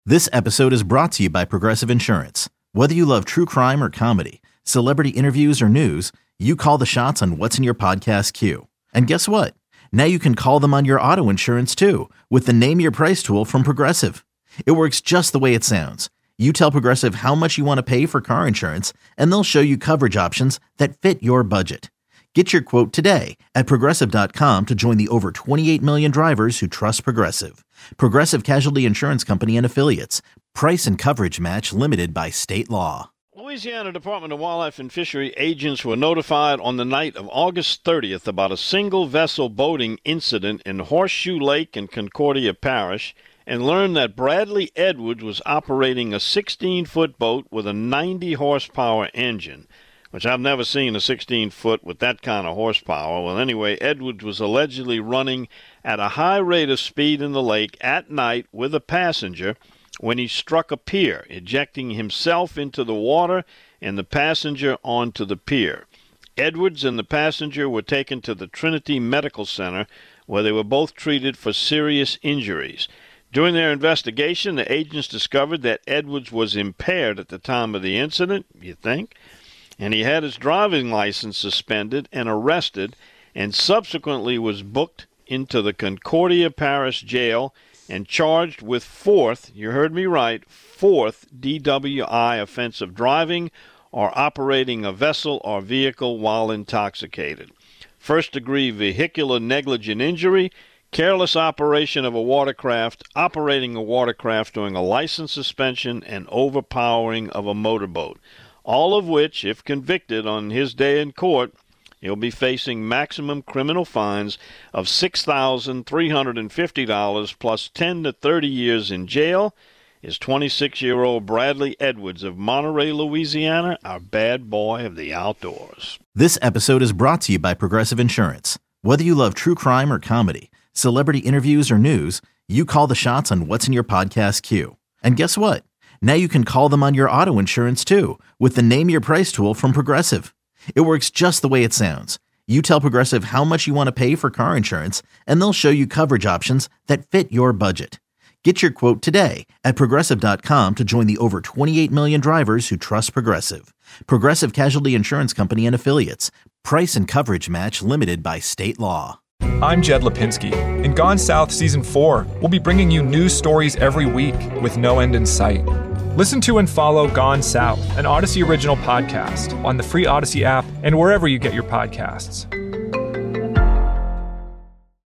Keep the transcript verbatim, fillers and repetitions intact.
This episode is brought to you by Progressive Insurance. Whether you love true crime or comedy, celebrity interviews or news, you call the shots on what's in your podcast queue. And guess what? Now you can call them on your auto insurance too with the Name Your Price tool from Progressive. It works just the way it sounds. You tell Progressive how much you want to pay for car insurance, and they'll show you coverage options that fit your budget. Get your quote today at Progressive dot com to join the over twenty-eight million drivers who trust Progressive. Progressive Casualty Insurance Company and Affiliates. Price and coverage match limited by state law. Louisiana Department of Wildlife and Fishery agents were notified on the night of August thirtieth about a single-vessel boating incident in Horseshoe Lake in Concordia Parish and learned that Bradley Edwards was operating a sixteen-foot boat with a ninety horsepower engine, which I've never seen a sixteen-foot with that kind of horsepower. Well, anyway, Edwards was allegedly running at a high rate of speed in the lake at night with a passenger when he struck a pier, ejecting himself into the water and the passenger onto the pier. Edwards and the passenger were taken to the Trinity Medical Center, where they were both treated for serious injuries. During their investigation, the agents discovered that Edwards was impaired at the time of the incident, you think, and he had his driving license suspended and arrested, and subsequently was booked into the Concordia Parish Jail and charged with fourth, you heard me right, fourth D W I offense of driving or operating a vessel or vehicle while intoxicated. First-degree vehicular negligent injury, careless operation of a watercraft, operating a watercraft during a license suspension, and overpowering of a motorboat. All of which, if convicted on his day in court, he'll be facing maximum criminal fines of six thousand three hundred fifty dollars plus ten to thirty years in jail. Is twenty-six-year-old Bradley Edwards of Monterey, Louisiana, our bad boy of the outdoors. This episode is brought to you by Progressive Insurance. Whether you love true crime or comedy, celebrity interviews or news, you call the shots on what's in your podcast queue. And guess what? Now you can call them on your auto insurance too with the Name Your Price tool from Progressive. It works just the way it sounds. You tell Progressive how much you want to pay for car insurance, and they'll show you coverage options that fit your budget. Get your quote today at Progressive dot com to join the over twenty-eight million drivers who trust Progressive. Progressive Casualty Insurance Company and Affiliates. Price and coverage match limited by state law. I'm Jed Lipinski. In Gone South Season four, we'll be bringing you news stories every week with no end in sight. Listen to and follow Gone South, an Odyssey original podcast, on the free Odyssey app and wherever you get your podcasts.